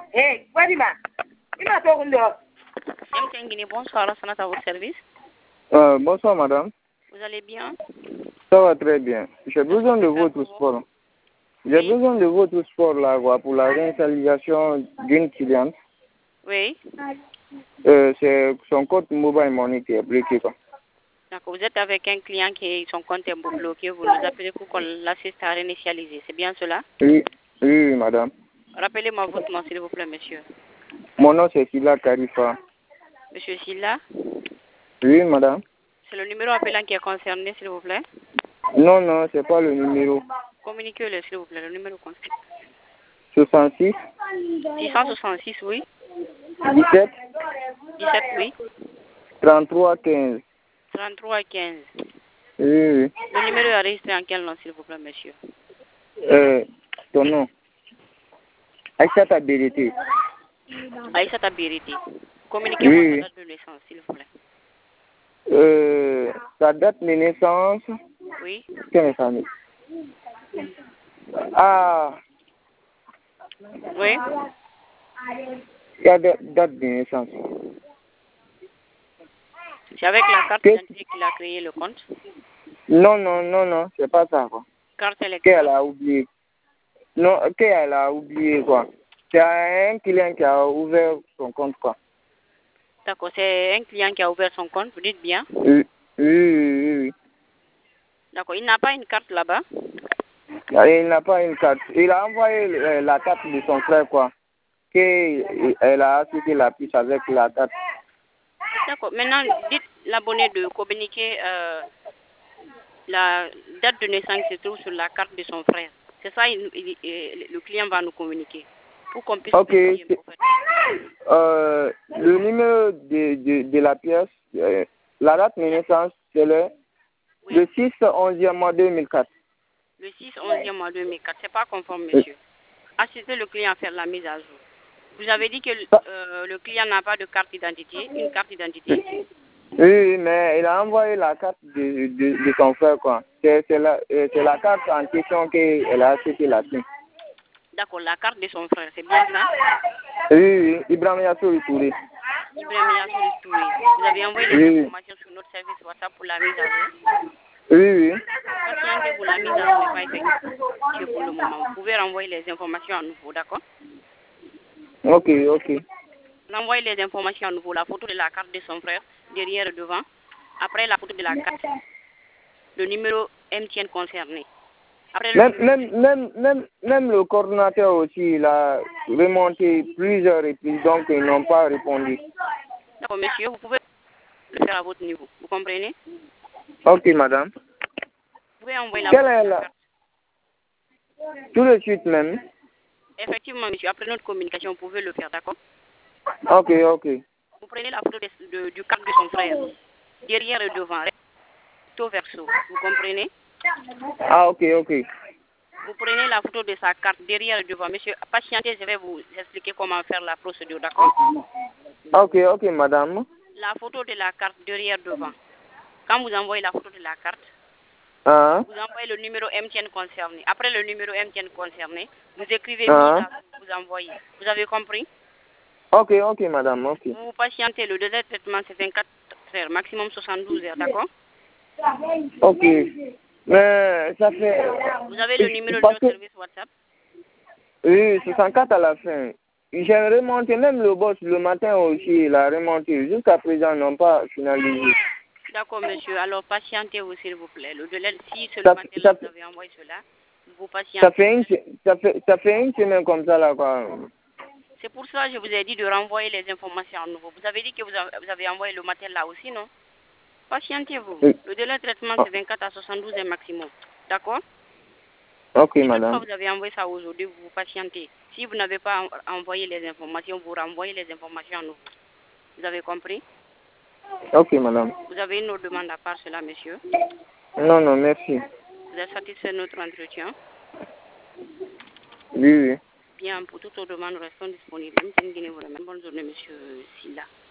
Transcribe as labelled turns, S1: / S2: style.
S1: Eh, Fadima, il m'a tourné.
S2: Bonsoir, Lassana, à votre service.
S3: Bonsoir madame.
S2: Vous allez bien?
S3: Ça va très bien. J'ai besoin de votre sport. J'ai besoin de votre sport là quoi, pour la réinstallation d'une cliente.
S2: Oui.
S3: C'est son compte mobile money qui est bloqué quoi.
S2: D'accord, vous êtes avec un client qui son compte est bloqué, vous nous appelez pour qu'on l'assiste à réinitialiser, c'est bien cela?
S3: Oui, oui, madame.
S2: Rappelez-moi votre nom, s'il vous plaît, monsieur.
S3: Mon nom c'est Silla Karifa.
S2: Monsieur Silla?
S3: Oui, madame.
S2: C'est le numéro appelant qui est concerné, s'il vous plaît?
S3: Non, non, c'est pas le numéro.
S2: Communiquez-le, s'il vous plaît, le numéro concerné.
S3: 66
S2: 666, oui.
S3: 17
S2: 17, oui.
S3: 33 15.
S2: 33 15.
S3: Oui, oui.
S2: Le numéro est enregistré en quel nom, s'il vous plaît, monsieur?
S3: Ton nom. Aïssata BDT.
S2: Aïssata Biriti. Communiquez-moi
S3: Oui.
S2: sa date de naissance, s'il vous plaît.
S3: Sa date de naissance.
S2: Oui.
S3: Quelle est sa naissance? Ah.
S2: Oui.
S3: Il y a date de naissance.
S2: C'est avec la carte d'identité qu'il a créé le compte?
S3: Non, non, non, non, c'est pas ça quoi.
S2: Carte électorale?
S3: Qu'elle a oublié. Non, qu'elle a oublié quoi. C'est un client qui a ouvert son compte quoi.
S2: D'accord, c'est un client qui a ouvert son compte, vous dites bien?
S3: Oui, oui, oui.
S2: D'accord, il n'a pas une carte là-bas?
S3: Il n'a pas une carte. Il a envoyé la carte de son frère quoi. Elle a associé la puce avec la carte.
S2: D'accord, maintenant dites l'abonné de communiquer la date de naissance se trouve sur la carte de son frère. C'est ça, le client va nous communiquer pour qu'on puisse vérifier, en fait.
S3: Le numéro de la pièce, la date de naissance, c'est le 6/11 mois 2004.
S2: Le 6/11 mois 2004, c'est pas conforme, monsieur. Assistez le client à faire la mise à jour. Vous avez dit que le client n'a pas de carte d'identité, une carte d'identité.
S3: Oui, mais il a envoyé la carte de son frère, quoi. C'est la carte en question qu'elle a accepté la sienne.
S2: D'accord, la carte de son frère, c'est bien ça?
S3: Oui, Ibrahim Yassou Touré.
S2: Ibrahim Yassou Touré. Vous avez envoyé les informations sur notre service WhatsApp pour la mise à jour?
S3: Oui.
S2: Patientez-vous, la mise à jour n'est pas effective pour le moment. Vous pouvez renvoyer les informations à nouveau, d'accord?
S3: Ok.
S2: Renvoyez les informations à nouveau, la photo de la carte de son frère, derrière et devant. Après, la photo de la carte, le numéro MTN concerné. Après,
S3: même le coordinateur aussi, il a remonté plusieurs reprises, donc ils n'ont pas répondu.
S2: D'accord, monsieur, vous pouvez le faire à votre niveau. Vous comprenez?
S3: Ok, madame.
S2: Vous pouvez envoyer la photo de la carte.
S3: Tout de suite même.
S2: Effectivement, monsieur, après notre communication, vous pouvez le faire, d'accord?
S3: Ok.
S2: Vous prenez la photo du carte de son frère, derrière et devant, recto verso, vous comprenez?
S3: Ah, ok.
S2: Vous prenez la photo de sa carte derrière et devant. Monsieur, patientez, je vais vous expliquer comment faire la procédure, d'accord?
S3: Ok, madame.
S2: La photo de la carte derrière et devant. Quand vous envoyez la photo de la carte, vous envoyez le numéro MTN concerné. Après le numéro MTN concerné, vous écrivez vous envoyez. Vous avez compris?
S3: Ok, madame, ok.
S2: Vous patientez, le délai de traitement c'est 24 heures, maximum 72 heures, d'accord?
S3: Ok. Mais ça fait...
S2: Vous avez le numéro de notre service WhatsApp?
S3: Oui, 64 à la fin. J'ai remonté, même le boss, le matin aussi, il a remonté. Jusqu'à présent, ils n'ont pas finalisé.
S2: D'accord, monsieur. Alors, patientez-vous, s'il vous plaît. Le délai, si ce matin, vous avez envoyé cela, vous patientez.
S3: Ça fait une semaine comme ça, là, quoi.
S2: C'est pour ça que je vous ai dit de renvoyer les informations à nouveau. Vous avez dit que vous avez envoyé le matin là aussi, non? Patientez-vous. Le délai de traitement, c'est 24 à 72 heures maximum. D'accord?
S3: Ok,
S2: si
S3: madame.
S2: Si vous avez envoyé ça aujourd'hui, vous patientez. Si vous n'avez pas envoyé les informations, vous renvoyez les informations à nouveau. Vous avez compris?
S3: Ok, madame.
S2: Vous avez une autre demande à part cela, monsieur?
S3: Non, merci.
S2: Vous êtes satisfait de notre entretien?
S3: Oui.
S2: Bien, pour toute autre demande, nous restons disponibles. Bonne journée, monsieur Silla.